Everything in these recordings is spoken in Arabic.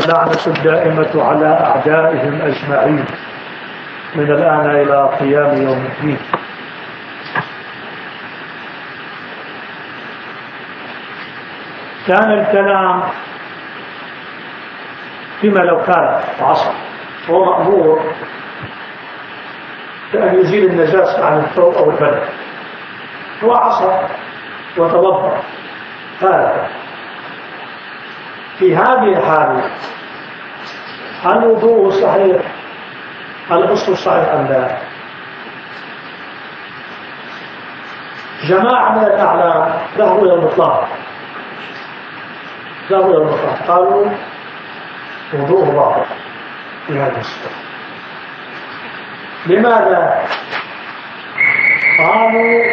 واللعنة الدائمة على أعدائهم أجمعين من الآن إلى قيام يوم الدين. كان الكلام فيما لو كان عصر هو مأمور بأن يزيل النجاسة عن الثوب أو البدن، هو عصر وتوضأ هذا. في هذه الحالة الوضوء صحيح، الغسل صحيح أم لا؟ جماعة من الأعلام ذهبوا إلى الإطلاق، قالوا وضوء باطل في هذا الصورة. لماذا؟ قالوا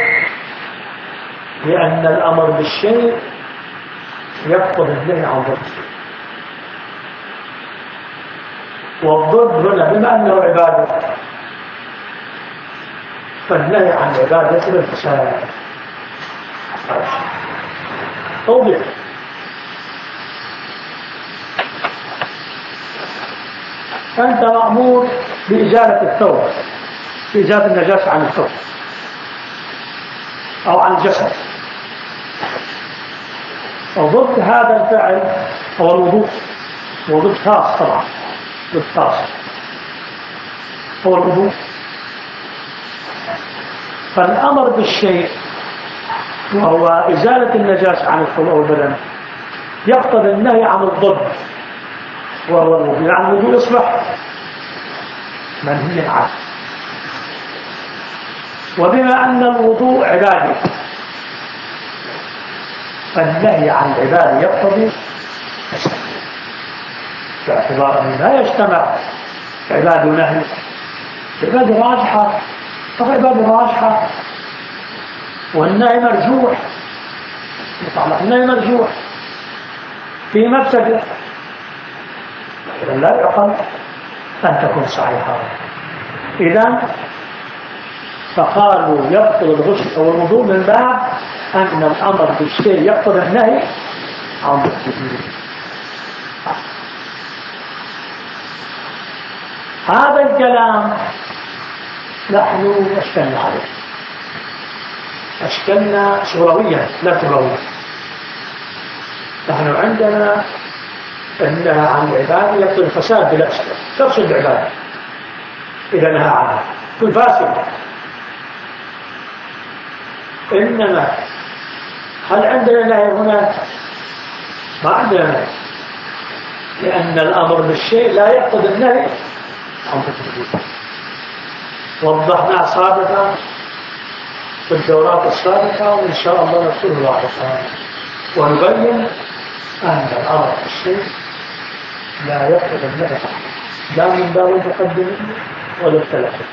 لأن الأمر بالشيء يقتضي النهي عن ضد الشيء، والضد هنا بما أنه عبادة فالنهي عن عبادة بالفساد. توضيح: أنت مأمور بإزالة الثوب، بإزالة النجاسة عن الثوب أو عن الجسد، وضد هذا الفعل هو الوضوء، وضد خاص طبعا، ضد خاص هو الوضوء. فالأمر بالشيء وهو إزالة النجاسة عن الثوب أو البدن يقتضي النهي عن الضد وهو الوضوء، يعني الوضوء يصبح منهي عنه. وبما أن الوضوء عبادة فالنهي عن العبادة يقتضي باعتبار أنه لا يجتمع عبادة ونهي، عبادة راجحة فعبادة راجحة والنهي مرجوح، النهي مرجوح في مفسدة لا يعقل أن تكون صحيحة. إذن فقالوا يبطل الغسل أو الوضوء من باب أن الأمر بالشيء يقتضي النهي عن ضده. هذا الكلام نحن أشكلنا عليه، أشكلنا شغلويا لا تغلويا. نحن عندنا أنها عن العبادة يقتضي الفساد بلا إشكال، تفسد العبادة إذا نهى عنها كل فاسد. إنما هل عندنا نهي هنا؟ ما عندنا نهي، لأن الأمر بالشيء لا يقتضي النهي عن ضده. وضحنا سابقا في الدورات السابقة وإن شاء الله نذكره لاحقا ونبين أن الأمر بالشيء لا يقتضي النهي لا من باب المقدمين ولا الثلاثة.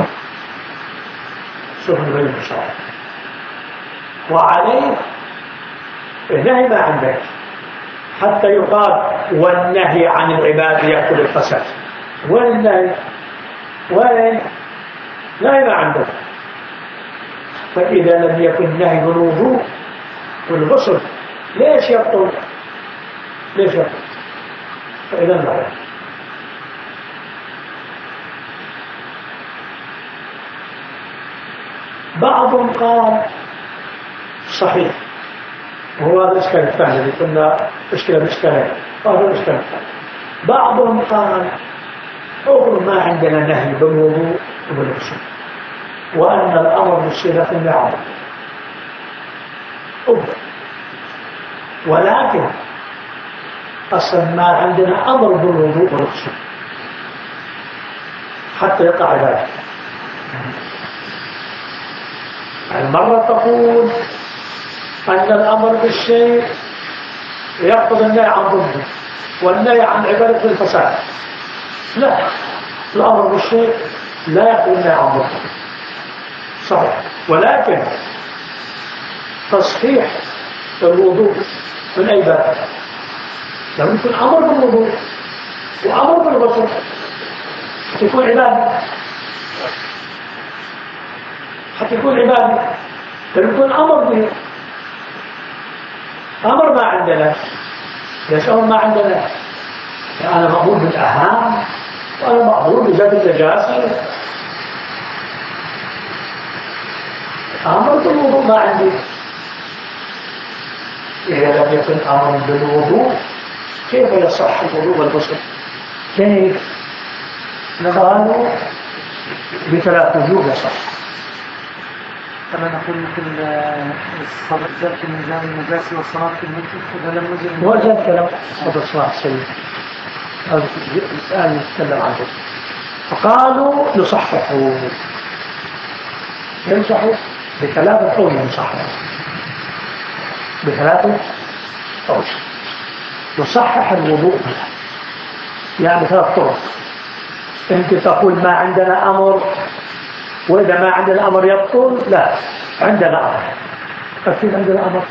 شوف نبين إن شاء الله. وعليه النهي ما عندك حتى يقال والنهي عن العبادة يأكل الفساد. وين النهي؟ وين؟ نهي ما عندك. فإذا لم يكن نهي بالوضوء والغسل ليش يبطل؟ ليش يبطل؟ فإذا لا. بعضهم قال صحيح، وهو هذا الإشكال الثاني اللي كنا مشكلة بإشكالين، هذا الإشكال الثاني. بعضهم قال أقول ما عندنا نهي بالوضوء وبالغسل وأن الأمر بالشيء لا تنهى، ولكن أصلا ما عندنا أمر بالوضوء والغسل حتى يقع ذلك. المرة تقول أن الأمر بالشيء يقتضي النهي عن ضده والنهي عن عبادة الفساد. لا، الأمر بالشيء لا يقتضي النهي عن ضده صحيح، ولكن تصحيح الوضوء من أي باب؟ لو يكون أمر بالوضوء وأمر بالغسل يكون عبادة، حتى يكون عبادة فيكون أمر به. أمر ما عندنا، ليش أمر ما عندنا؟ أنا مأمور بالأهم وأنا مأمور بزاد النجاسة. أمر بالوضوء ما عندي. إذا لم يكن أمر بالوضوء كيف يصح الوضوء والغسل؟ كيف؟ قالوا بثلاث وجوه يصح. كما نقول مثل الصلاة في ميزان النجاسة والصلاة في المسجد هذا لم يجد. وجد كلام هذا الصلاة السيد هذا الآن نتكلم عنه. فقالوا يصححوا ينصحوا بثلاثة قول ينصحوا بثلاثة قول يصحح الوضوء يعني ثلاث طرق. انت تقول ما عندنا أمر وإذا ما عندنا أمر يبطل. لا عندنا أمر. أكيد عندنا أمر.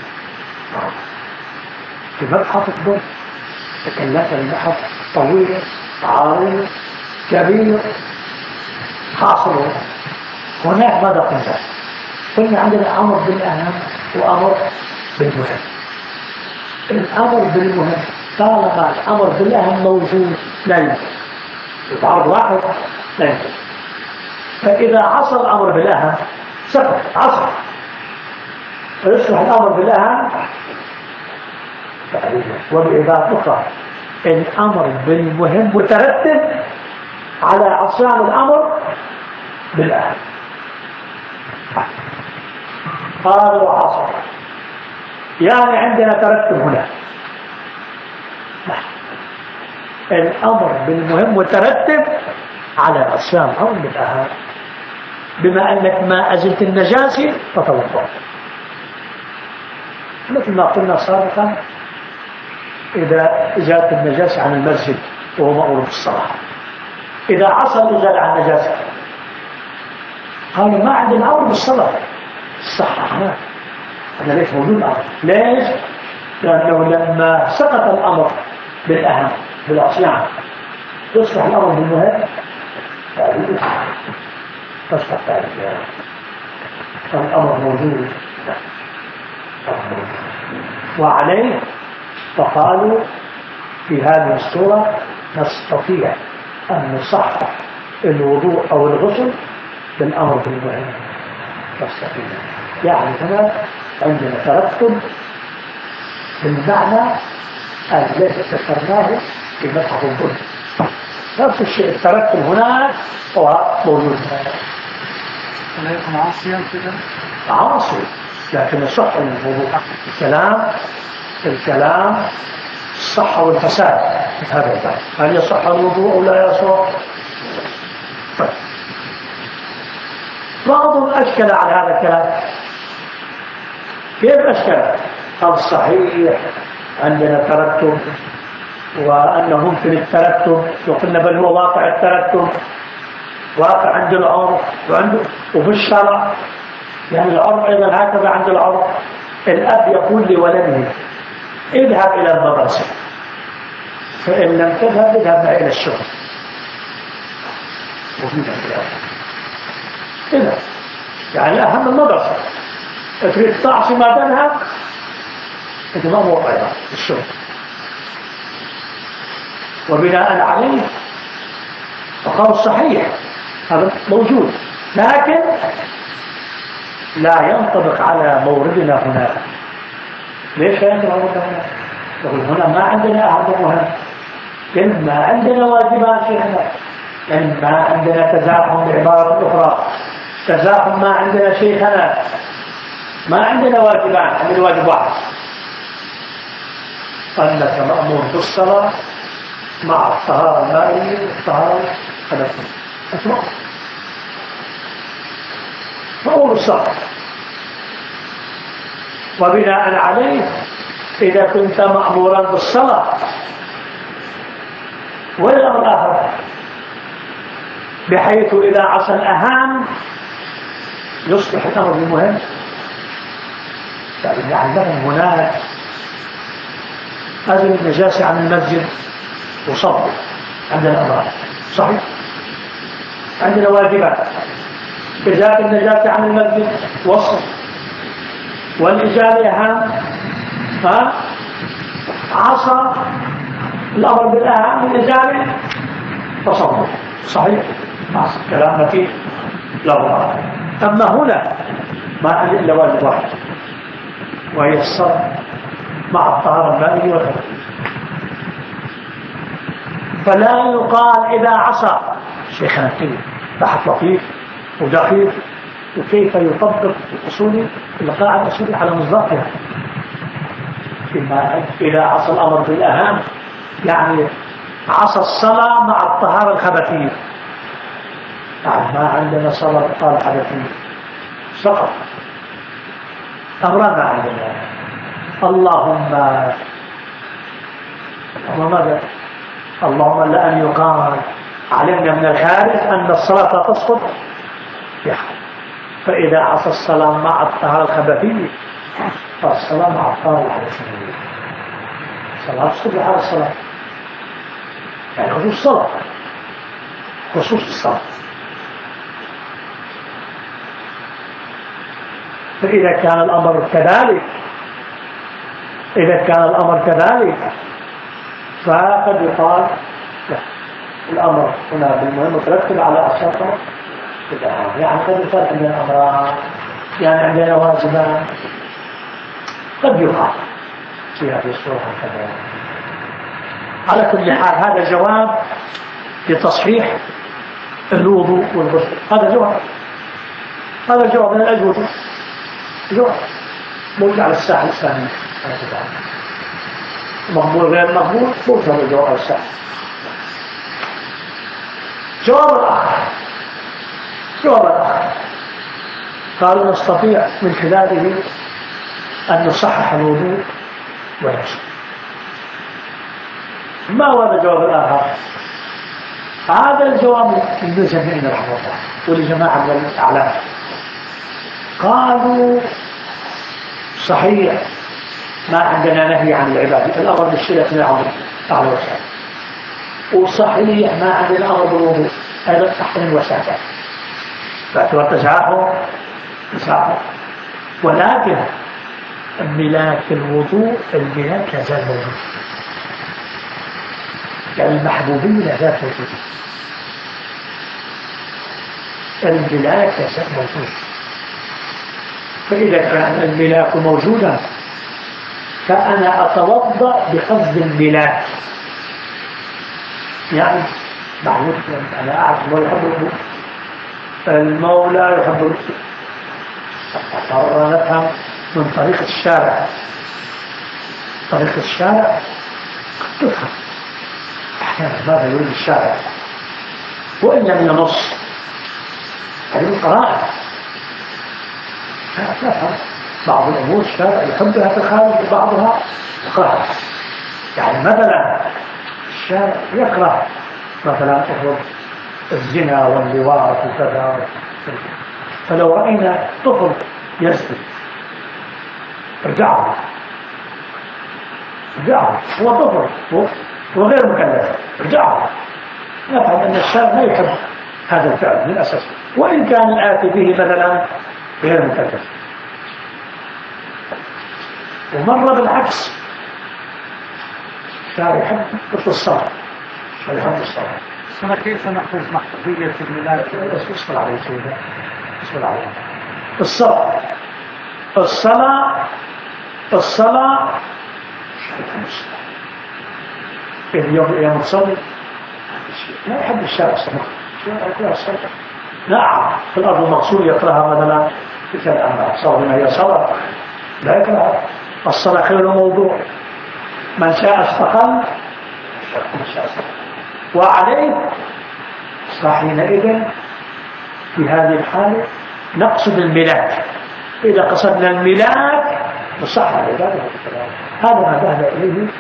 في مبحث الضر تكلمت المبحث طويل عارض كبير حاصل. هناك ماذا قلنا؟ قلنا عندنا أمر بالأهم وأمر بالمهم. الأمر بالمهم طالما الأمر بالأهم موجود لا يمكن يتعرض واحد لا يمكن. فإذا عصر الأمر بالأهم سقط عصر فيصبح الأمر بالأهم وبعبارة أخرى الأمر بالمهم مترتب على عصيان الأمر بالأهم. قالوا عصر يعني عندنا ترتب هنا. الأمر بالمهم مترتب على عصيان الأمر بالأهم. بما أنك ما أزلت النجاسة فتوضأ مثل ما قلنا سابقا. إذا جاءت النجاسة عن المسجد وهو مأمور بالصلاة إذا عصى الإزالة عن النجاسة قالوا ما عندنا أمر بالصلاة صح. هذا ليش موجود الأمر؟ ليش؟ لأنه لما سقط الأمر بالأهم بالعصيان يصبح الأمر بالمهم تصبح ذلك الأمر موجود. وعليه فقالوا في هذه الصورة نستطيع أن نصحح الوضوء أو الغسل بالأمر بالمهم. نستطيع يعني هنا عندنا ترتب بالمعنى الذي ذكرناه في مبحث الظلم. نفس الشيء الترتب هناك هو موجود هنا. لا يكون عاصيا كده عاصي لكن يصح الوضوء. الكلام الصحة والفساد هذا الباب. هل يصح الوضوء أو لا يصح؟ طيب بعضهم أشكل على هذا الكلام. كيف أشكل؟ الصحيح عندنا ترتب وأنه ممكن الترتب وقلنا بل هو واقع الترتب واقع عند العرف وفي الشرع. يعني العرف أيضا هكذا عند العرف. الأب يقول لولده اذهب إلى المدرسة فإن لم تذهب اذهب إلى الشغل. إذا يعني أهم المدرسة تريد تعصي ما تذهب أنت ما موقع أيضا الشغل. وبناء عليه فقال الصحيح هذا موجود لكن لا ينطبق على موردنا هنا. ليش لا ينطبق على موردنا هنا؟ يقول هنا ما عندنا أحد مهم إن ما عندنا واجبات شيخنا إن ما عندنا تزاحم بعبارة أخرى تزاحم ما عندنا شيخنا ما عندنا واجبات عندنا واجب واحد أنك مأمور بالصلاة مع الطهارة المائية والطهارة الحدثية. أسمع مأمور بالصلاة. وبناء عليه إذا كنت مأمورا بالصلاة والأمر الآخر بحيث إذا عصى الأهم يصبح الأمر المهم. يعني مثلا هناك أزل النجاسة عن المسجد وصبر عندنا أمر صحيح عندنا واجبات. إزالة النجاسة عن المسجد وصل والإزالة أهم عصى الأمر بالأهم من جانب تصور صحيح كلام متين لا. أما هنا ما عندي إلا واجب واحد وهي الصلاة مع الطهارة المائية والغير. فلا يقال إذا عصى شيخنا كله بحث لطيف ودقيق وكيف يطبق الأصول القاعدة الأصولية على مصداقها. إذا عصى الأمر بالأهم يعني عصى الصلاة مع الطهارة الخبثية. يعني ما عندنا صلاة طهارة خبثية سقط أمرنا ما عندنا. اللهم لأن يقال علمنا من الخارج أن الصلاة تسقط فإذا عصى الصلاة مع الطهارة الخبثية فالصلاة مع الطهارة الحدثية. الصلاة تسقط على الصلاة يعني خصوص الصلاة خصوص الصلاة. فإذا كان الأمر كذلك فقد يقال لا الأمر هنا بالمهم مترتب على الشرط يعني قد يقال عندنا أمران يعني عندنا واجبان قد يقال في هذه الصورة كذا. على كل حال هذا جواب لتصحيح الوضوء والغسل. هذا جواب من الأجوبة جواب موجود على الساحل الثاني مقبول غير مقبول موجود على الجواب الساحل. جواب الآخر قالوا نستطيع من خلاله أن نصحح الوضوء والغسل. ما هو هذا الجواب الآخر؟ هذا الجواب للجميع رحمه الله ولجماعة من الأعلام. قالوا صحيح ما عندنا نهي عن العبادة الأمر بالشيء من أعلى وسائل وصحيح ما عندنا أمر بالوضوء هذا أحسن الوسائل فاعتبر تسعه ولكن الملاك الوضوء الملاك لا زال موجود يعني المحبوبية لا زال موجود الملاك لا زال موجود. فإذا كان الملاك موجودا فأنا أتوضأ بقصد الملاك يعني معروف أنا أعرف المولى يحب فأنا نفهم من طريق الشارع تفهم أحيانا ماذا يريد الشارع وإن لم ينص هذه القراءة تفهم بعض الأمور الشارع يحبها في الخارج وبعضها يكرهها. يعني مثلا الشارع يكره مثلا الزنا واللواط وكذا فلو رأينا طفل يزني ارجعه هو طفل وغير مكلف ارجعه. نفهم أن الشارع لا يحب هذا الفعل من أساس وإن كان الآتي به مثلا غير مكلف. ومرة بالعكس الشارع يحب الصلاة أنا كيف نحفظ محفوظية الميلاد؟ اسم عليه سيدة اسم عليه الصلاة اليوم تصلي لا يحب الشارع الصلاة نعم في الأرض المقصود يقرأها مثلا في كالأمر صلاة ما هي صلاة لا يقرأها. الصلاة خير موضوع من شاء استقل وعليه فحينئذ في هذه الحالة نقصد الملاك. إذا قصدنا الملاك نصح العبادة هذا ما ذهب إليه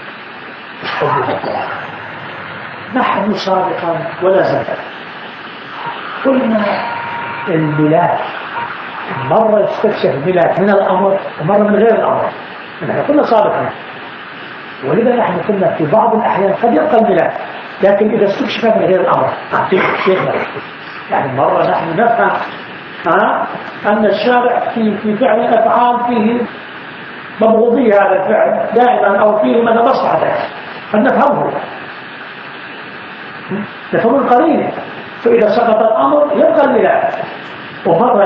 نحن سابقا ولا زلنا قلنا الملاك مرة يستكشف الملاك من الأمر ومرة من غير الأمر. نحن قلنا سابقا ولذا نحن قلنا في بعض الأحيان قد يبقى الملاك لكن إذا استكشف من غير الأمر يعني مرة نحن نفهم أن الشارع في فعل الأفعال فيه مبغوضية هذا الفعل دائما أو فيه مدى مصلحته فنفهمه يفهم القرينة. فإذا سقط الأمر يبقى الميلاد. ومر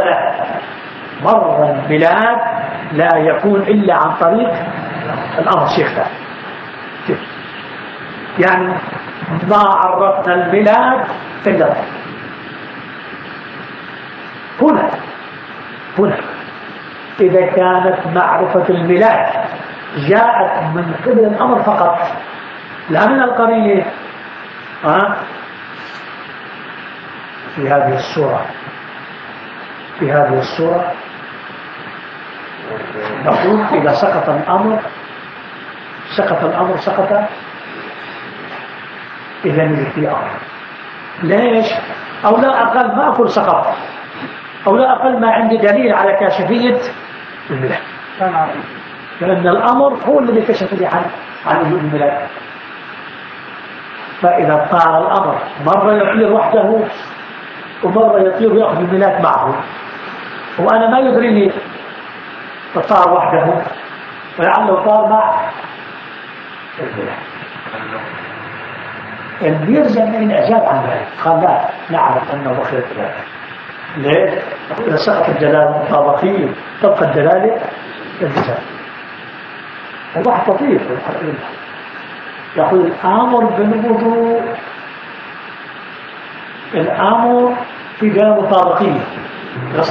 الميلاد لا يكون إلا عن طريق الأمر. شيخ ده يعني ما عرفنا الميلاد إلا هنا إذا كانت معرفة الميلاد جاءت من قبل الأمر فقط لا من القرينة في هذه الصورة نقول إذا سقط الأمر إذا نجد في أمر. ليش؟ أو لا أقل ما أقول سقط، أو لا أقل ما عندي دليل على كاشفية الميلاد، لأن الأمر هو الذي كشف لي عن وجود الميلاد. فإذا طار الأمر مرة يطير وحده ومرة يطير ويأخذ الميلاد معه، وأنا ما يدريني فطار وحده ولعله طار مع الميلاد. اللي يرجع من الإعجاب عن ذلك قال لا نعرف أنه بخير ذلك. ليه؟ إذا سقط الدلالة المطابقية تبقى الدلالة الجزاء. وضح لطيف يقول الأمر بالوضوء، الأمر في دلالة مطابقية